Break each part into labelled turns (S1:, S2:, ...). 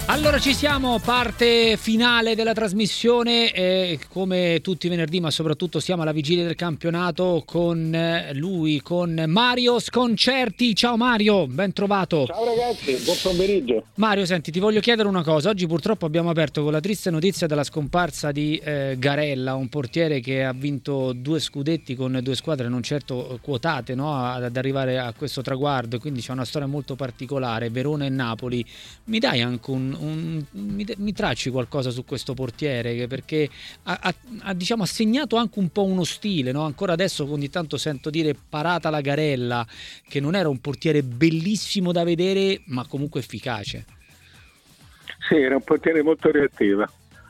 S1: Allora ci siamo, parte finale della trasmissione, come tutti i venerdì, ma soprattutto siamo alla vigilia del campionato con lui, con Mario Sconcerti. Ciao Mario, ben trovato.
S2: Ciao ragazzi, buon pomeriggio.
S1: Mario, senti, ti voglio chiedere una cosa. Oggi purtroppo abbiamo aperto con la triste notizia della scomparsa di Garella, un portiere che ha vinto 2 scudetti con 2 squadre non certo quotate, no? Ad arrivare a questo traguardo, quindi c'è una storia molto particolare, Verona e Napoli. Mi dai anche mi tracci qualcosa su questo portiere, perché ha segnato anche un po' uno stile, no? Ancora adesso ogni tanto sento dire parata la Garella, che non era un portiere bellissimo da vedere ma comunque efficace.
S2: Sì, era un portiere molto reattivo.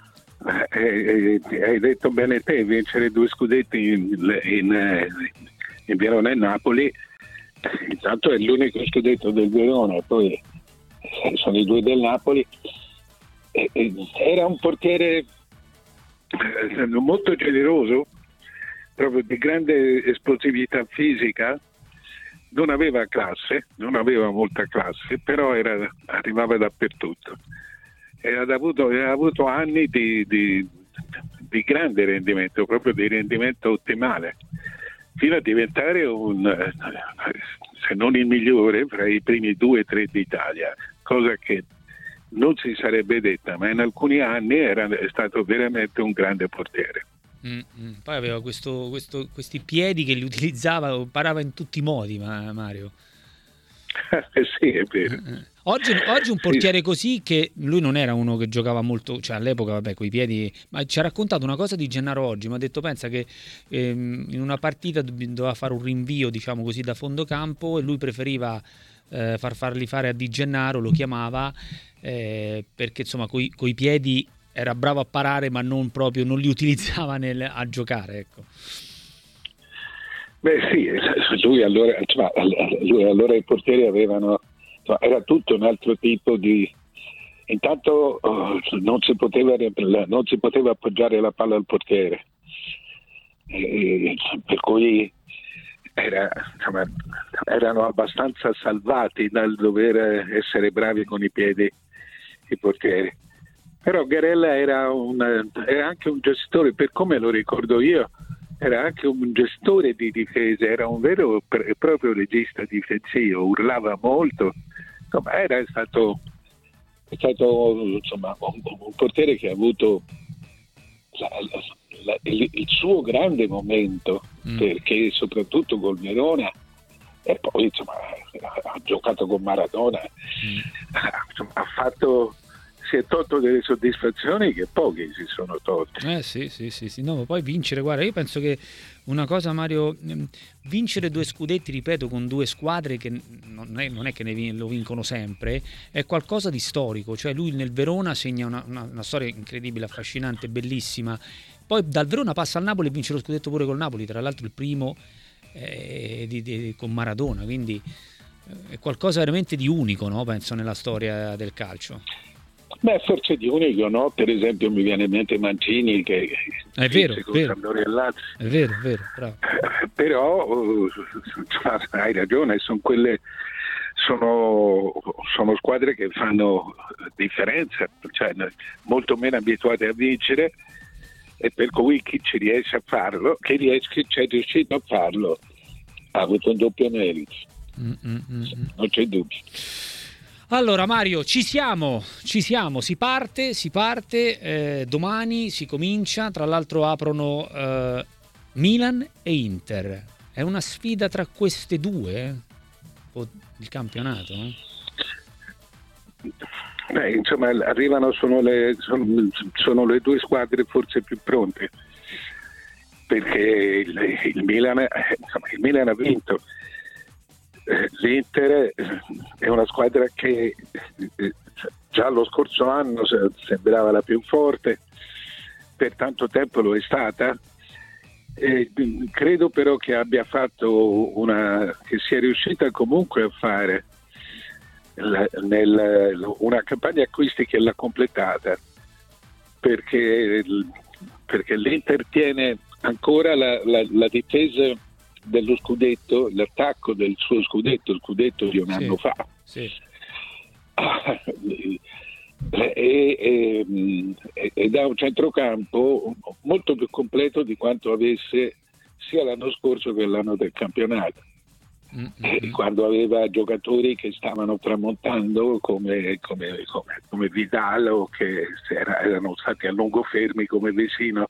S2: Hai detto bene te, vincere 2 scudetti in Verona e Napoli, intanto è l'unico scudetto del Verona, poi sono i 2 del Napoli. Era un portiere molto generoso, proprio di grande esplosività fisica. Non aveva classe, non aveva molta classe, però arrivava dappertutto. Aveva avuto anni di grande rendimento, proprio di rendimento ottimale, fino a diventare se non il migliore, fra i primi 2 o 3 d'Italia, cosa che non si sarebbe detta, ma in alcuni anni è stato veramente un grande portiere.
S1: Poi aveva questi piedi che li utilizzava, parava in tutti i modi, Mario.
S2: Sì, è vero.
S1: Oggi un portiere così, che lui non era uno che giocava molto, cioè all'epoca vabbè coi piedi, ma ci ha raccontato una cosa di Gennaro oggi, mi ha detto pensa che in una partita doveva fare un rinvio, diciamo così, da fondo campo, e lui preferiva farli fare a Di Gennaro, lo chiamava perché insomma coi piedi era bravo a parare, ma non li utilizzava a giocare, ecco.
S2: Beh sì, lui allora i portieri avevano, era tutto un altro tipo di. Intanto non si poteva appoggiare la palla al portiere, per cui erano abbastanza salvati dal dover essere bravi con i piedi i portieri. Però Garella era anche un gestore, per come lo ricordo io, era anche un gestore di difesa, era un vero e proprio regista difensivo, urlava molto. Insomma, è stato insomma, un portiere che ha avuto il suo grande momento, perché soprattutto col Verona, e poi insomma ha giocato con Maradona, insomma, si è tolto delle soddisfazioni che pochi si sono tolti.
S1: Sì. No, poi vincere, guarda, io penso che una cosa, Mario, vincere 2 scudetti, ripeto, con 2 squadre che non è che lo vincono sempre, è qualcosa di storico. Cioè lui nel Verona segna una storia incredibile, affascinante, bellissima. Poi dal Verona passa al Napoli e vince lo scudetto pure col Napoli, tra l'altro il primo con Maradona, quindi è qualcosa veramente di unico, no? Penso, nella storia del calcio.
S2: Beh, forse di unico, no? Per esempio mi viene in mente Mancini che
S1: è vero,
S2: è vero, bravo. Però hai ragione, sono squadre che fanno differenza, cioè molto meno abituate a vincere, e per cui chi ci riesce a farlo, chi c'è riuscito a farlo, ha avuto un doppio merito. Non c'è dubbio.
S1: Allora Mario, ci siamo, si parte, domani si comincia, tra l'altro aprono Milan e Inter, è una sfida tra queste due, il campionato?
S2: Insomma, arrivano, sono le 2 squadre forse più pronte, perché il Milan ha vinto. L'Inter è una squadra che già lo scorso anno sembrava la più forte, per tanto tempo lo è stata, credo però che abbia fatto che sia riuscita comunque a fare una campagna acquisti che l'ha completata, perché l'Inter tiene ancora la difesa dello scudetto, l'attacco del suo scudetto, il scudetto di un anno fa.
S1: Sì.
S2: ed ha un centrocampo molto più completo di quanto avesse sia l'anno scorso che l'anno del campionato, quando aveva giocatori che stavano tramontando come Vidal, o che erano stati a lungo fermi come Vesino.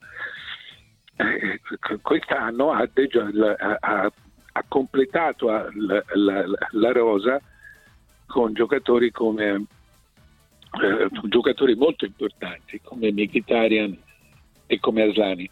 S2: Quest'anno ha completato la rosa con giocatori giocatori molto importanti come Mkhitaryan e come Aslani.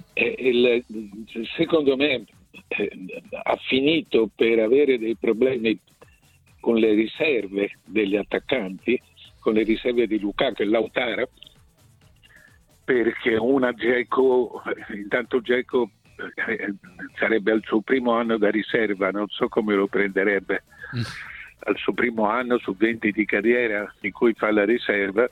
S2: Secondo me ha finito per avere dei problemi con le riserve degli attaccanti, con le riserve di Lukaku e Lautaro, perché intanto Dzeko sarebbe al suo primo anno da riserva, non so come lo prenderebbe al suo primo anno su 20 di carriera in cui fa la riserva,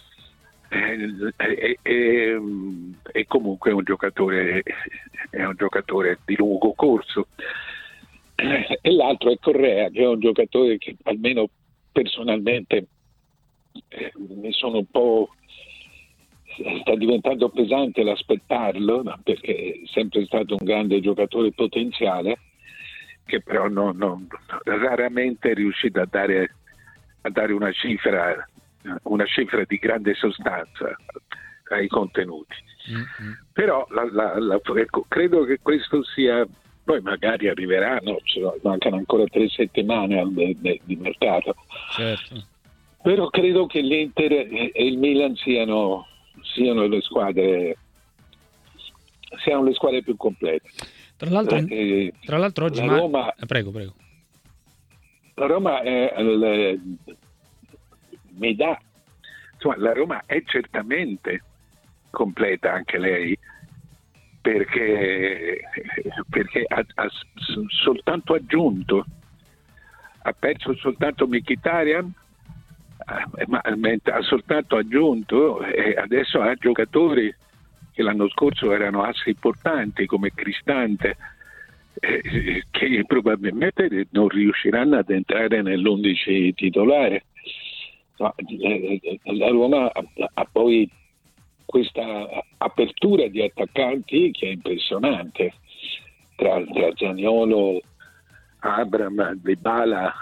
S2: e comunque è un giocatore di lungo corso. E l'altro è Correa, che è un giocatore che almeno personalmente mi sono un po'... sta diventando pesante l'aspettarlo, perché è sempre stato un grande giocatore potenziale, che però raramente è riuscito a dare una cifra di grande sostanza ai contenuti. Però credo che questo sia, poi magari arriveranno, mancano ancora 3 settimane di mercato,
S1: certo.
S2: Però credo che l'Inter e il Milan siano le squadre più complete.
S1: Tra l'altro oggi
S2: la Roma,
S1: prego.
S2: La Roma mi dà, insomma, la Roma è certamente completa anche lei, perché ha soltanto aggiunto, ha perso soltanto Mkhitaryan, ma ha soltanto aggiunto, e adesso ha giocatori che l'anno scorso erano assi importanti come Cristante, che probabilmente non riusciranno ad entrare nell'11 titolare. La Roma ha poi questa apertura di attaccanti che è impressionante, tra Zaniolo, Abraham, Dybala,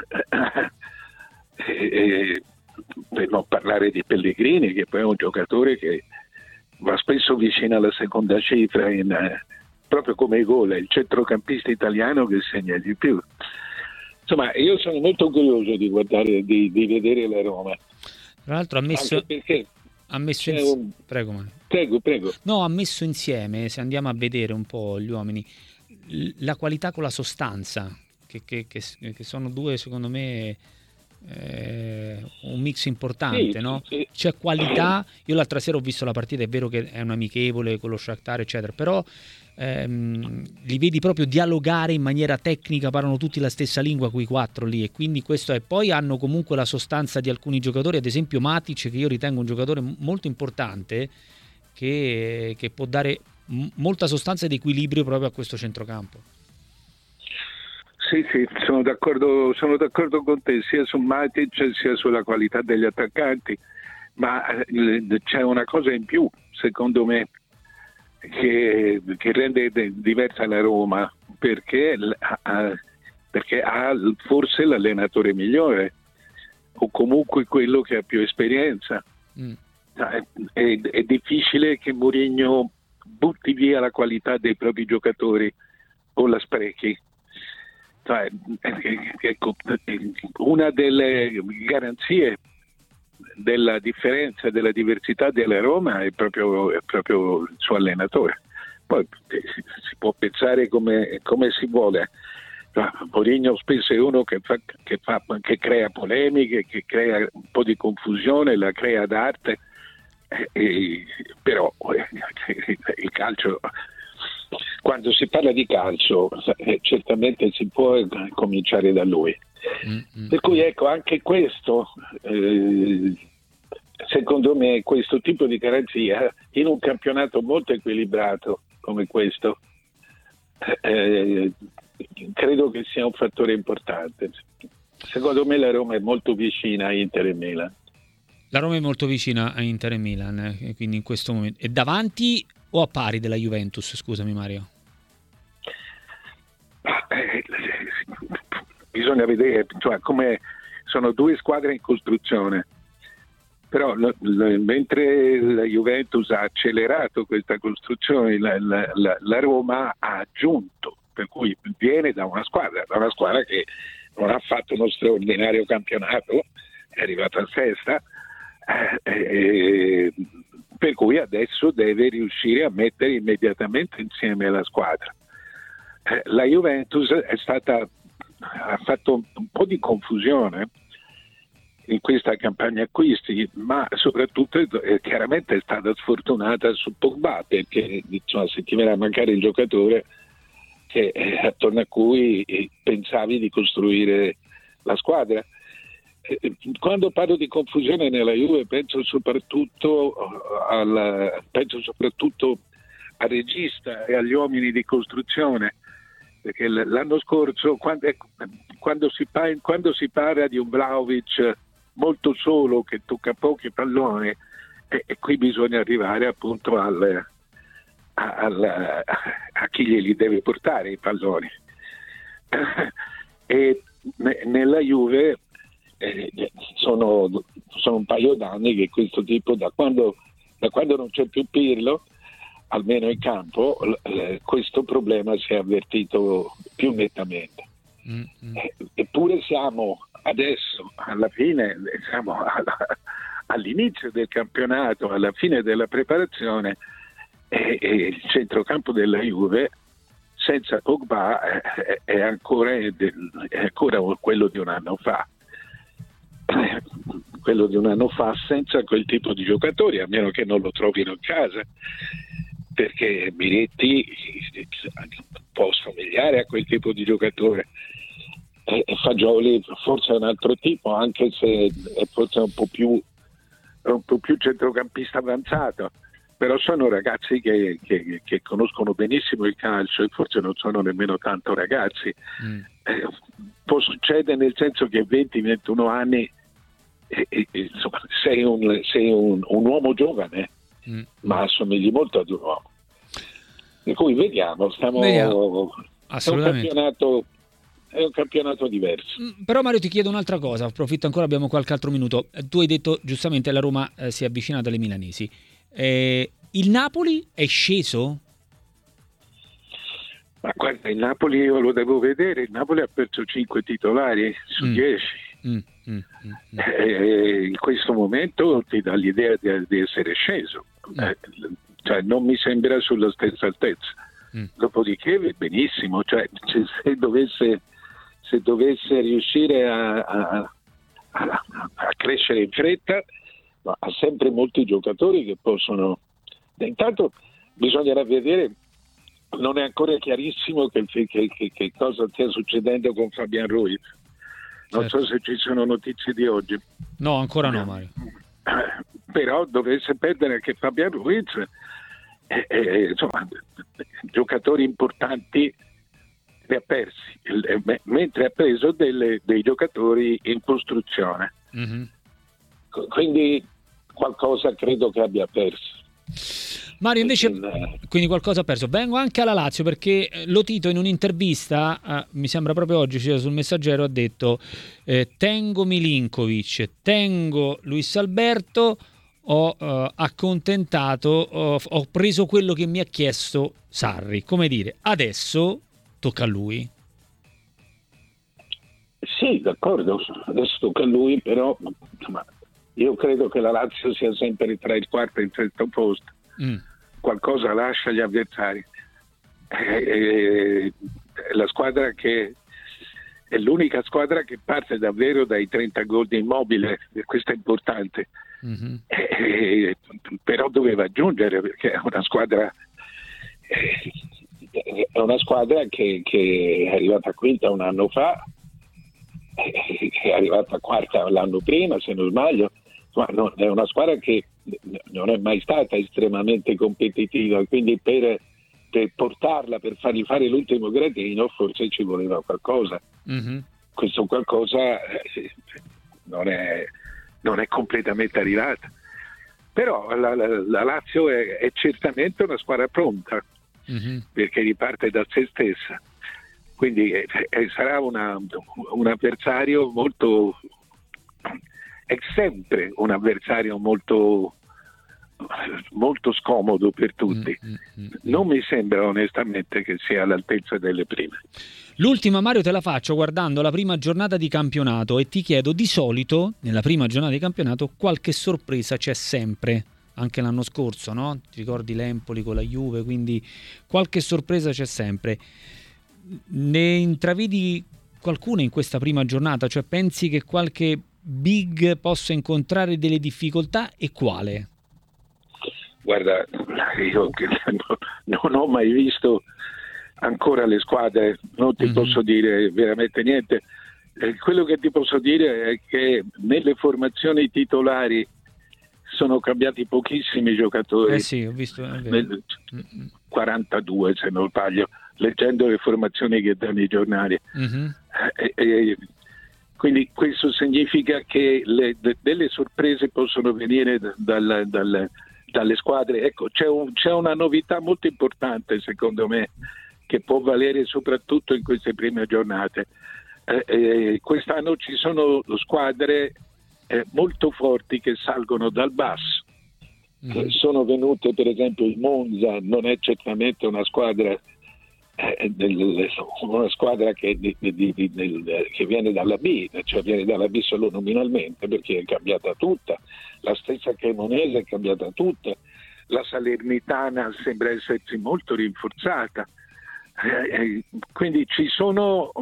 S2: per non parlare di Pellegrini, che poi è un giocatore che va spesso vicino alla seconda cifra, proprio come i gol, è il centrocampista italiano che segna di più. Insomma, io sono molto curioso di guardare, di vedere la Roma.
S1: Tra l'altro ha messo Prego. No, ha messo insieme, se andiamo a vedere un po' gli uomini, la qualità con la sostanza, che sono due, secondo me, un mix importante,
S2: sì,
S1: no?
S2: Sì.
S1: C'è qualità. Io l'altra sera ho visto la partita, è vero che è un amichevole con lo Shakhtar eccetera, però li vedi proprio dialogare in maniera tecnica, parlano tutti la stessa lingua quei 4 lì, e quindi questo è. Poi hanno comunque la sostanza di alcuni giocatori, ad esempio Matic, che io ritengo un giocatore molto importante, che può dare molta sostanza ed equilibrio proprio a questo centrocampo.
S2: Sì, sono d'accordo con te, sia su Matic sia sulla qualità degli attaccanti, ma c'è una cosa in più, secondo me, che rende diversa la Roma, perché ha forse l'allenatore migliore, o comunque quello che ha più esperienza. È difficile che Mourinho butti via la qualità dei propri giocatori o la sprechi. Ecco, una delle garanzie della differenza, della diversità della Roma è proprio il suo allenatore. Poi si può pensare come si vuole. Mourinho spesso è uno che crea polemiche, che crea un po' di confusione, la crea d'arte, però il calcio, quando si parla di calcio, certamente si può cominciare da lui. Per cui ecco, anche questo, secondo me, questo tipo di garanzia in un campionato molto equilibrato come questo, credo che sia un fattore importante. Secondo me la Roma è molto vicina a Inter e Milan.
S1: La Roma è molto vicina a Inter e Milan, quindi in questo momento è davanti o a pari della Juventus, scusami Mario?
S2: Bisogna vedere, cioè, come sono due squadre in costruzione, però mentre la Juventus ha accelerato questa costruzione, la Roma ha aggiunto, per cui viene da una squadra che non ha fatto uno straordinario campionato, è arrivata a sesta, per cui adesso deve riuscire a mettere immediatamente insieme la squadra. La Juventus ha fatto un po' di confusione in questa campagna acquisti, ma soprattutto chiaramente è stata sfortunata su Pogba, perché se ti viene a mancare il giocatore attorno a cui pensavi di costruire la squadra. Quando parlo di confusione nella Juve penso soprattutto al regista e agli uomini di costruzione, perché l'anno scorso quando si parla di un Vlahovic molto solo che tocca pochi palloni, e qui bisogna arrivare appunto a chi glieli deve portare i palloni. E nella Juve sono un paio d'anni che questo tipo, da quando non c'è più Pirlo, almeno in campo, questo problema si è avvertito più nettamente. Eppure siamo adesso alla fine, siamo all'inizio del campionato, alla fine della preparazione, e il centrocampo della Juve senza Pogba è ancora quello di un anno fa. Quello di un anno fa senza quel tipo di giocatori, a meno che non lo trovino in casa, perché Miretti può somigliare a quel tipo di giocatore, e Fagioli forse è un altro tipo, anche se è forse un po' più centrocampista avanzato, però sono ragazzi che conoscono benissimo il calcio, e forse non sono nemmeno tanto ragazzi. Può succedere, nel senso che 20-21 anni insomma, sei un uomo giovane, ma assomigli molto ad un uomo. Per cui vediamo. È un campionato diverso.
S1: Però Mario, ti chiedo un'altra cosa, approfitto ancora, abbiamo qualche altro minuto. Tu hai detto giustamente la Roma si è avvicinata alle milanesi. Il Napoli è sceso?
S2: Ma guarda, il Napoli io lo devo vedere. Il Napoli ha perso 5 titolari su 10. In questo momento ti dà l'idea di essere sceso, cioè non mi sembra sulla stessa altezza. Dopodiché benissimo, cioè, se dovesse riuscire a crescere in fretta, ha sempre molti giocatori che possono. Intanto bisognerà vedere, non è ancora chiarissimo che cosa stia succedendo con Fabian Ruiz. Non so se ci sono notizie di oggi.
S1: No, ancora no, Mario.
S2: Però dovesse perdere anche Fabian Ruiz, insomma, giocatori importanti li ha persi, mentre ha preso dei giocatori in costruzione. Quindi qualcosa credo che abbia perso.
S1: Mario invece quindi qualcosa ha perso. Vengo anche alla Lazio, perché Lotito in un'intervista, mi sembra proprio oggi, sul Messaggero, ha detto tengo Milinkovic, tengo Luis Alberto, ho accontentato, ho preso quello che mi ha chiesto Sarri, come dire, adesso tocca a lui.
S2: Sì, d'accordo, adesso tocca a lui, però insomma, io credo che la Lazio sia sempre tra il quarto e il sesto posto. Qualcosa lascia agli avversari. La squadra che è l'unica squadra che parte davvero dai 30 gol di Immobile, questo è importante. Però doveva aggiungere, perché è una squadra che è arrivata quinta un anno fa, è arrivata quarta l'anno prima, se non sbaglio. Ma no, è una squadra che non è mai stata estremamente competitiva, quindi per portarla, per fargli fare l'ultimo gradino, forse ci voleva qualcosa. Questo qualcosa non è non è completamente arrivata. Però la Lazio è certamente una squadra pronta, perché riparte da se stessa, quindi sarà un avversario molto, è sempre un avversario molto scomodo per tutti. Non mi sembra onestamente che sia all'altezza delle prime.
S1: L'ultima, Mario, te la faccio guardando la prima giornata di campionato e ti chiedo: di solito nella prima giornata di campionato qualche sorpresa c'è sempre, anche l'anno scorso, no? Ti ricordi l'Empoli con la Juve, quindi qualche sorpresa c'è sempre. Ne intravedi qualcuna in questa prima giornata? Cioè, pensi che qualche big possa incontrare delle difficoltà, e quale?
S2: Guarda, io non ho mai visto ancora le squadre, non ti posso dire veramente niente. Quello che ti posso dire è che nelle formazioni titolari sono cambiati pochissimi giocatori.
S1: Sì, ho visto.
S2: 42 se non sbaglio, leggendo le formazioni che danno i giornali. Quindi questo significa che delle sorprese possono venire dalle squadre. Ecco, c'è una novità molto importante, secondo me, che può valere soprattutto in queste prime giornate. Quest'anno ci sono squadre molto forti che salgono dal basso. Sono venute, per esempio, il Monza non è certamente una squadra che viene dalla B, cioè viene dalla B solo nominalmente, perché è cambiata tutta. La stessa Cremonese è cambiata tutta. La Salernitana sembra essersi molto rinforzata. Quindi ci sono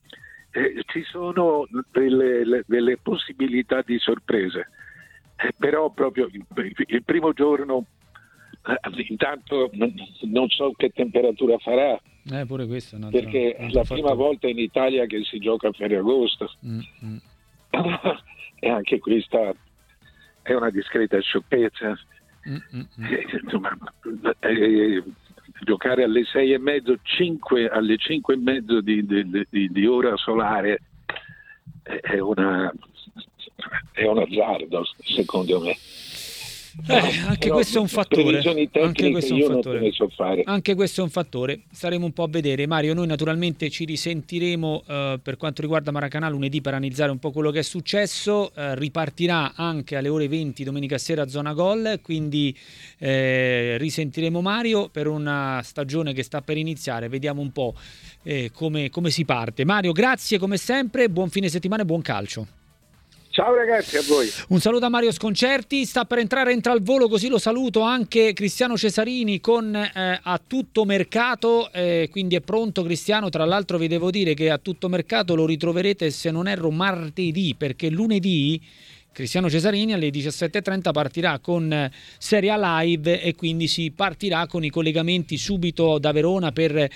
S2: delle possibilità di sorprese, però proprio il primo giorno intanto non so che temperatura farà,
S1: pure questo, no,
S2: perché è la prima volta in Italia che si gioca a Ferragosto. E anche questa è una discreta sciocchezza. Insomma, giocare alle 6:30, alle 5:30 di ora solare è un azzardo, secondo me.
S1: Anche questo è un fattore. Anche questo è un fattore. Staremo un po' a vedere. Mario, noi naturalmente ci risentiremo per quanto riguarda Maracanã lunedì per analizzare un po' quello che è successo. Ripartirà anche alle ore 20 domenica sera Zona Gol, quindi risentiremo Mario per una stagione che sta per iniziare. Vediamo un po' come si parte. Mario, grazie come sempre, buon fine settimana e buon calcio.
S2: Ciao ragazzi, a voi.
S1: Un saluto a Mario Sconcerti, entra al volo, così lo saluto anche Cristiano Cesarini con A Tutto Mercato, quindi è pronto Cristiano. Tra l'altro vi devo dire che A Tutto Mercato lo ritroverete, se non erro, martedì, perché lunedì Cristiano Cesarini alle 17:30 partirà con Serie A Live e quindi si partirà con i collegamenti subito da Verona per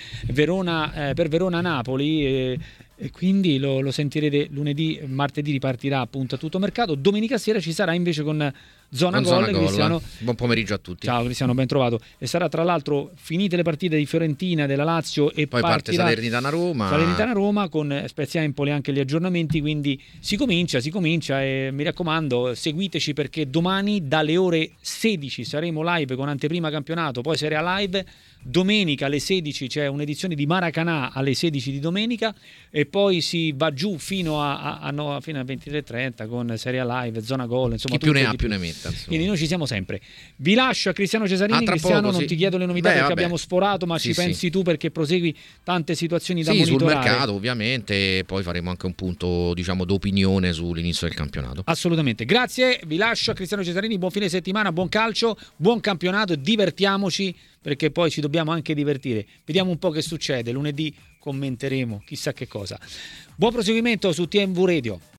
S1: Verona-Napoli. E quindi lo sentirete lunedì, martedì ripartirà appunto A Tutto Mercato, domenica sera ci sarà invece con Zona Gol. Cristiano,
S3: buon pomeriggio a tutti.
S1: Ciao Cristiano, ben trovato. E sarà tra l'altro finite le partite di Fiorentina, della Lazio e
S3: poi parte
S1: Salernitana-Roma con Spezia Empoli, anche gli aggiornamenti, quindi si comincia e mi raccomando seguiteci, perché domani dalle ore 16 saremo live con anteprima campionato, poi Serie A Live. Domenica alle 16 c'è un'edizione di Maracanã alle 16 di domenica e poi si va giù fino a 23:30 con Serie A Live, Zona Gol, insomma
S3: chi più ne ha più ne metta, insomma.
S1: Quindi noi ci siamo sempre. Vi lascio a Cristiano Cesarini. Cristiano,
S3: poco,
S1: non ti chiedo le novità perché abbiamo sforato, ma ci pensi tu, perché prosegui tante situazioni da monitorare.
S3: Sul mercato ovviamente, e poi faremo anche un punto d'opinione sull'inizio del campionato.
S1: Assolutamente, grazie, vi lascio a Cristiano Cesarini, buon fine settimana, buon calcio, buon campionato, divertiamoci, perché poi ci dobbiamo anche divertire. Vediamo un po' che succede, lunedì commenteremo chissà che cosa. Buon proseguimento su TMV Radio.